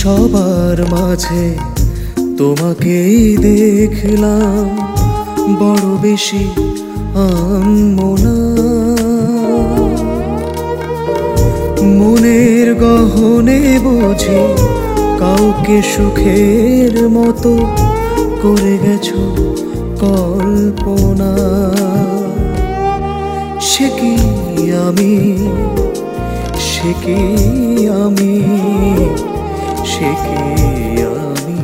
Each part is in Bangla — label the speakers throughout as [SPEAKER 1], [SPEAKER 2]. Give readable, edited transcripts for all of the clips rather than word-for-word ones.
[SPEAKER 1] সবার মাঝে তোমাকেই দেখলাম, বড় বেশি আনমনা। মনের গহনে বুঝি কাউকে সুখের মতো করে গেছো কল্পনা। সে কি আমি, সে কি আমি, সে কি আমি।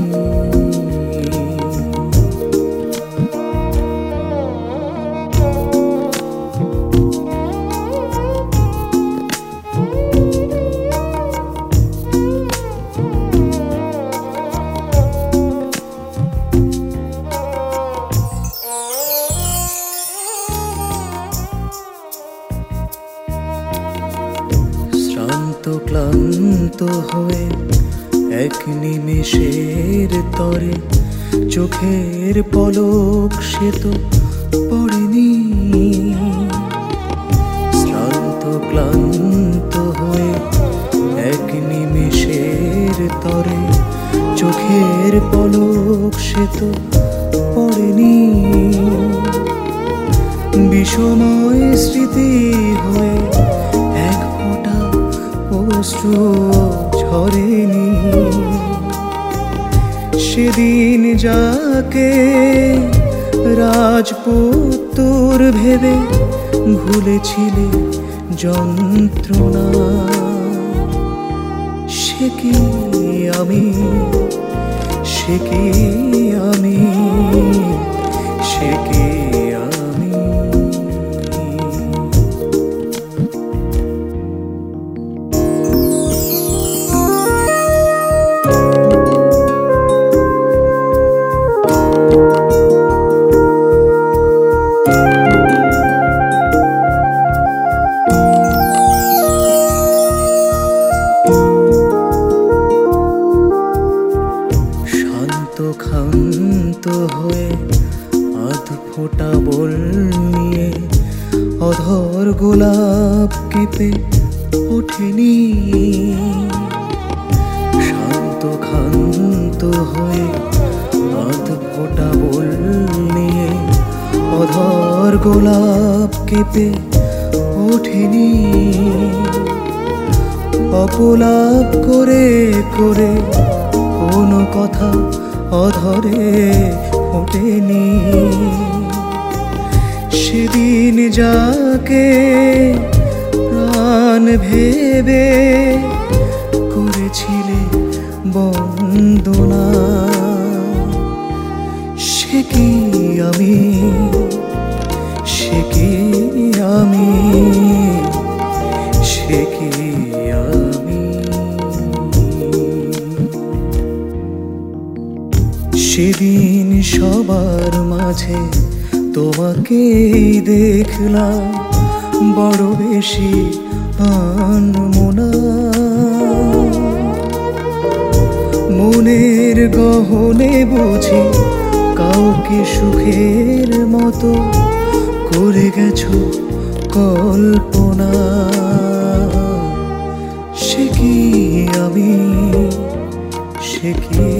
[SPEAKER 1] শ্রান্ত ক্লান্ত হয়ে এক নিমেষের তরে চোখের পলক সে তো পড়েনি। শ্রান্ত ক্লান্ত হয়ে এক নিমেষের তরে চোখের পলক সে তো পড়েনি। বিষময় স্মৃতি হয়ে এক ফোঁটা অশ্রু ঝরেনি। সেদিন যাকে রাজপুত্র ভেবে ভুলেছিলে যন্ত্রণা। সে কি আমি, সে কি আমি, সে কি আমি। ক্ষান্ত হয়ে আধ ফোঁটা বল নিয়ে অধর গোলাপ কেঁপে ওঠেনি। শান্ত ক্ষান্ত হয়ে আধ ফোঁটা বল নিয়ে অধর গোলাপ কেঁপে ওঠেনি। অপলাপ করে করে কোনো কথা অধরে ফোটেনি। সেদিন যাকে প্রাণ ভেবে করেছিলে বন্দনা। সে কি আমি, সে কি আমি, সে কি আমি। সেদিন সবার মাঝে তোমাকেই দেখলাম, বড় বেশি আনমনা। মনের গহনে বুঝি কাউকে সুখের মতো করে গেছো কল্পনা। সে কি আমি, সে কি